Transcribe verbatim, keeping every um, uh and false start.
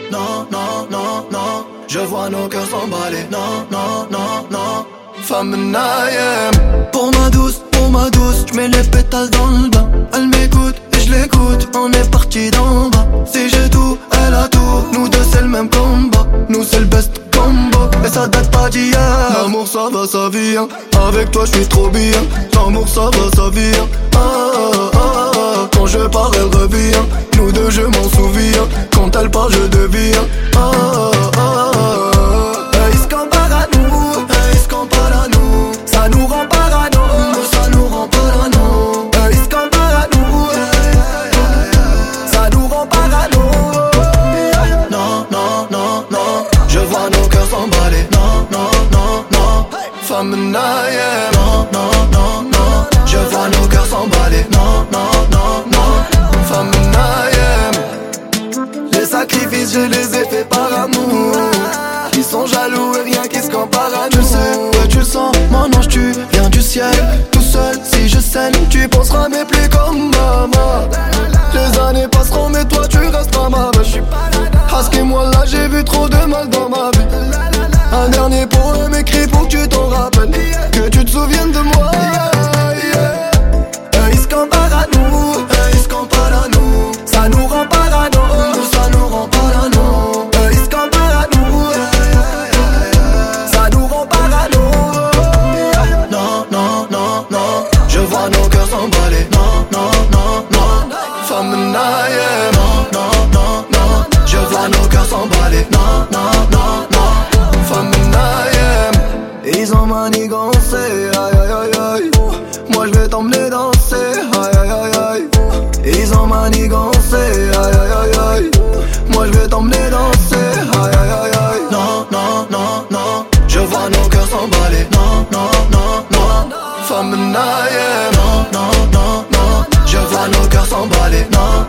non, non, non, non. Je vois nos cœurs s'emballer, non, non, non, non. Femme Naïm. Pour ma douce, pour ma douce, j'mets les pétales dans le bain. Elle m'écoute et je l'écoute, on est parti d'en bas. Si j'ai tout, elle a tout, nous deux c'est le même combat. Nous c'est le best combo, et ça date pas d'hier. L'amour ça va, ça vient, avec toi j'suis trop bien. L'amour ça va, ça vient, ah, ah, ah, ah. Quand je pars elle revient, nous deux je m'en souviens. Quand elle part je deviens, ah, ah, ah, ah. Ils se comparent à nous, ils se comparent à nous. Ça nous rend parano, ça nous rend parano. Ils se comparent à nous, ça nous rend parano. Non, non, non, non, je vois nos cœurs s'emballer. Non, non, non, non, femme Naïm. Non, non, non, non, je vois nos cœurs s'emballer. Non, non, non, non, femme Naïm. Les sacrifices je les ai faits par amour. Ils sont jaloux et rien qui se compare à nous. Tu le sais, ouais tu le sens, mon ange tu viens du ciel. Tout seul, si je saigne, tu penseras mais plus comme maman. Les années passeront mais toi tu resteras ma belle. Parce que moi là j'ai vu trop de mal dans ma vie. Un dernier poème écrit pour que tu t'en rappelles, que tu te souviennes de moi. Eux ils se comparent à nous, eux ils se comparent à nous. Ça nous rend parano, ça nous rend parano. Eux ils se comparent à nous, ça nous rend parano. Non, non, non, non, je vois nos cœurs s'emballer. Non, non, non, non, femme Naïm. Non, non, non, non, je vois nos cœurs s'emballer. Non, non, non, non, femme Naïm. Ils ont manigancé, aïe aïe aïe aïe. Moi je vais t'emmener danser, aïe aïe aïe aïe. Ils ont manigancé, aïe aïe aïe aïe. Moi je vais t'emmener danser, aïe aïe aïe aïe. Non, non, non, non, je vois nos cœurs s'emballer. Non, non, non, non, femme Naïm. Non, non, non, non, je vois nos cœurs s'emballer. Non,